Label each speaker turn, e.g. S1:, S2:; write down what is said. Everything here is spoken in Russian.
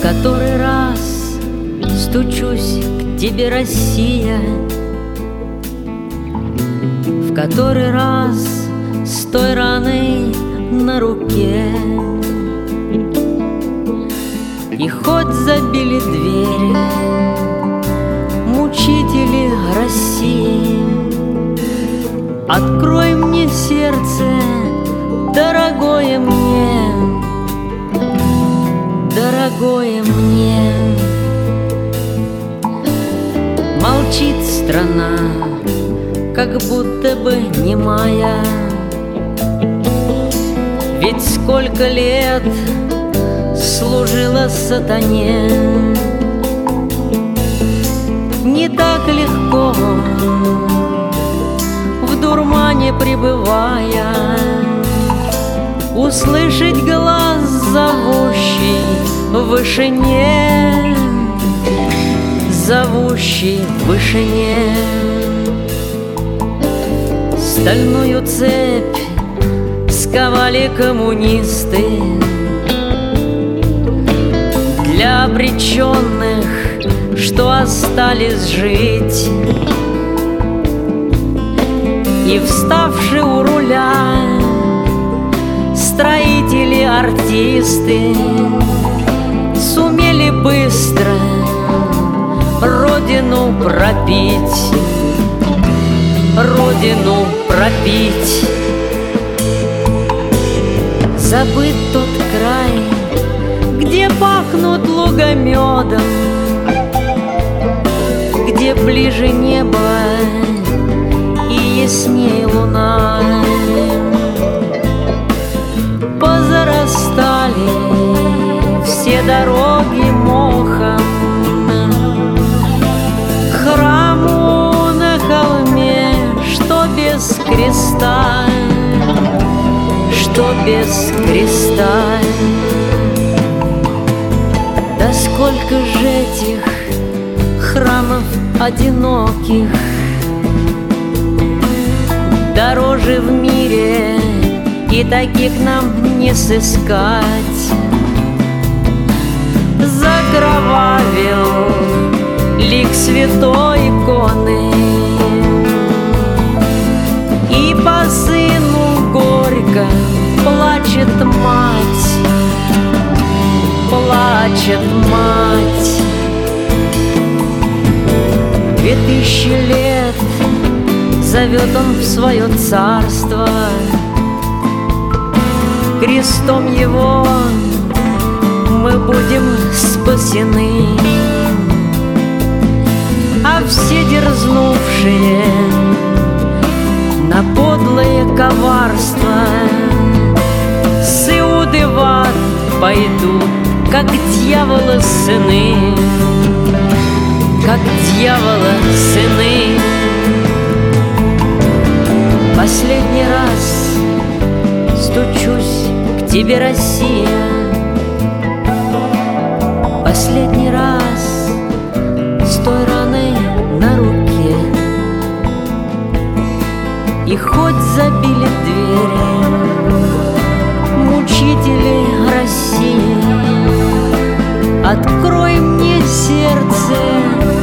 S1: который раз стучусь к тебе, Россия, в который раз с той раной на руке. И хоть забили двери мучители России, открой мне сердце, дорогое мне, дорогое мне. Молчит страна, как будто бы немая, ведь сколько лет служила сатане. Не так легко, в дурмане пребывая, услышать глаз, зовущий в вышине, зовущий в вышине. Стальную цепь сковали коммунисты для обреченных, что остались жить. И вставши у руля строители, артисты сумели быстро родину пропить, родину пропить. Забыт тот край, где пахнут лугомедом, где ближе небо и ясней луна. Позарастали все дороги мохом, к храму на холме, что без креста, что без креста. Да сколько же этих храмов одиноких, дороже в мире, и таких нам не сыскать. Закровавил лик святой иконы, и по сыну горько плачет мать, плачет мать. 2000 лет зовет он в свое царство, крестом его мы будем спасены. А все дерзнувшие на подлое коварство с Иуды в ад пойдут, как дьявола сыны, как дьявола сыны. Последний раз стучусь к тебе, Россия, последний раз с той раной на руке. И хоть забили двери мучители России, открой мне сердце,